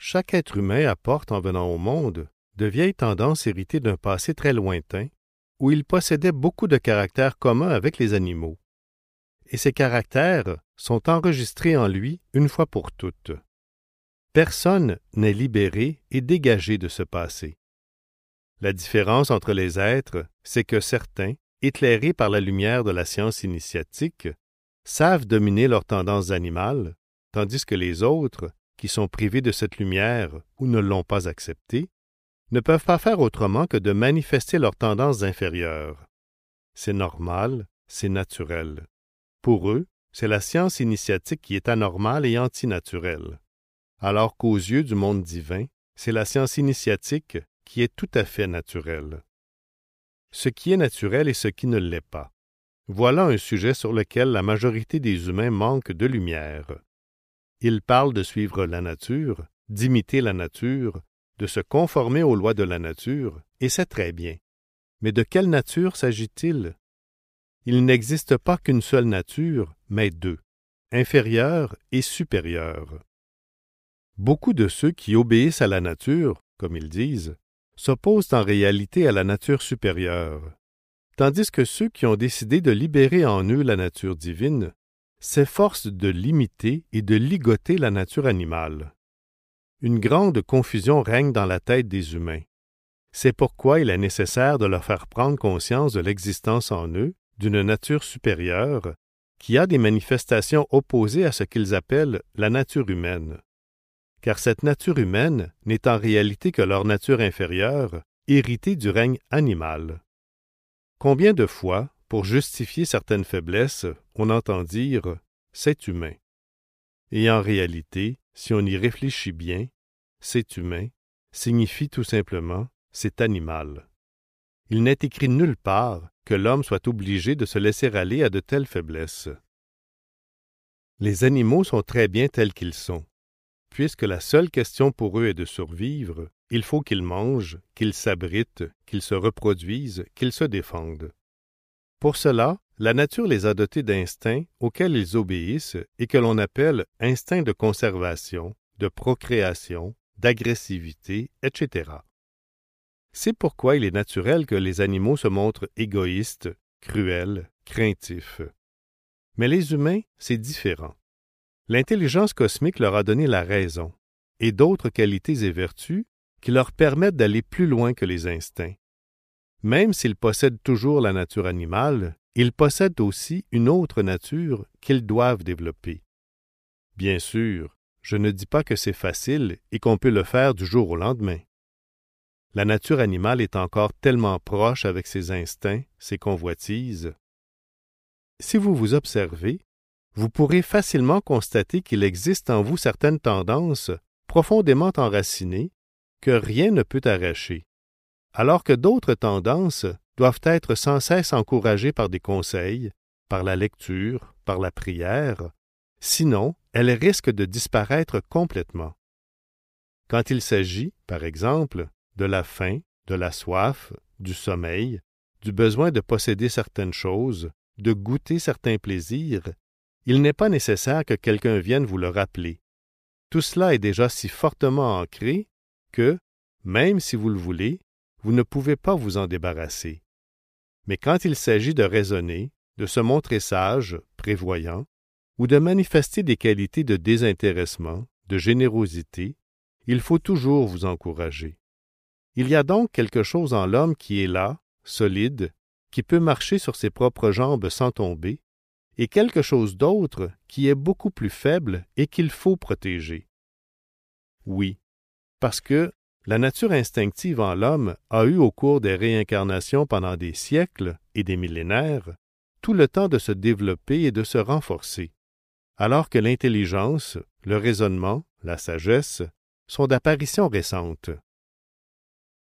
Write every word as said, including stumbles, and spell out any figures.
Chaque être humain apporte en venant au monde de vieilles tendances héritées d'un passé très lointain où il possédait beaucoup de caractères communs avec les animaux. Et ces caractères sont enregistrés en lui une fois pour toutes. Personne n'est libéré et dégagé de ce passé. La différence entre les êtres, c'est que certains, éclairés par la lumière de la science initiatique, savent dominer leurs tendances animales, tandis que les autres, qui sont privés de cette lumière ou ne l'ont pas acceptée, ne peuvent pas faire autrement que de manifester leurs tendances inférieures. C'est normal, c'est naturel. Pour eux, c'est la science initiatique qui est anormale et antinaturelle, alors qu'aux yeux du monde divin, c'est la science initiatique qui est tout à fait naturelle. Ce qui est naturel et ce qui ne l'est pas. Voilà un sujet sur lequel la majorité des humains manque de lumière. Ils parlent de suivre la nature, d'imiter la nature, de se conformer aux lois de la nature, et c'est très bien. Mais de quelle nature s'agit-il? Il n'existe pas qu'une seule nature, mais deux, inférieure et supérieure. Beaucoup de ceux qui obéissent à la nature, comme ils disent, s'opposent en réalité à la nature supérieure, tandis que ceux qui ont décidé de libérer en eux la nature divine s'efforcent de limiter et de ligoter la nature animale. Une grande confusion règne dans la tête des humains. C'est pourquoi il est nécessaire de leur faire prendre conscience de l'existence en eux d'une nature supérieure qui a des manifestations opposées à ce qu'ils appellent la nature humaine. Car cette nature humaine n'est en réalité que leur nature inférieure, héritée du règne animal. Combien de fois, pour justifier certaines faiblesses, on entend dire « c'est humain ». Et en réalité, si on y réfléchit bien, « c'est humain » signifie tout simplement « c'est animal ». Il n'est écrit nulle part que l'homme soit obligé de se laisser aller à de telles faiblesses. Les animaux sont très bien tels qu'ils sont. Puisque la seule question pour eux est de survivre, il faut qu'ils mangent, qu'ils s'abritent, qu'ils se reproduisent, qu'ils se défendent. Pour cela, la nature les a dotés d'instincts auxquels ils obéissent et que l'on appelle instincts de conservation, de procréation, d'agressivité, et cetera. C'est pourquoi il est naturel que les animaux se montrent égoïstes, cruels, craintifs. Mais les humains, c'est différent. L'intelligence cosmique leur a donné la raison et d'autres qualités et vertus qui leur permettent d'aller plus loin que les instincts. Même s'ils possèdent toujours la nature animale, ils possèdent aussi une autre nature qu'ils doivent développer. Bien sûr, je ne dis pas que c'est facile et qu'on peut le faire du jour au lendemain. La nature animale est encore tellement proche avec ses instincts, ses convoitises. Si vous vous observez, vous pourrez facilement constater qu'il existe en vous certaines tendances profondément enracinées que rien ne peut arracher, alors que d'autres tendances doivent être sans cesse encouragées par des conseils, par la lecture, par la prière, sinon elles risquent de disparaître complètement. Quand il s'agit, par exemple, de la faim, de la soif, du sommeil, du besoin de posséder certaines choses, de goûter certains plaisirs, il n'est pas nécessaire que quelqu'un vienne vous le rappeler. Tout cela est déjà si fortement ancré que, même si vous le voulez, vous ne pouvez pas vous en débarrasser. Mais quand il s'agit de raisonner, de se montrer sage, prévoyant, ou de manifester des qualités de désintéressement, de générosité, il faut toujours vous encourager. Il y a donc quelque chose en l'homme qui est là, solide, qui peut marcher sur ses propres jambes sans tomber, et quelque chose d'autre qui est beaucoup plus faible et qu'il faut protéger. Oui, parce que la nature instinctive en l'homme a eu au cours des réincarnations pendant des siècles et des millénaires tout le temps de se développer et de se renforcer, alors que l'intelligence, le raisonnement, la sagesse sont d'apparition récente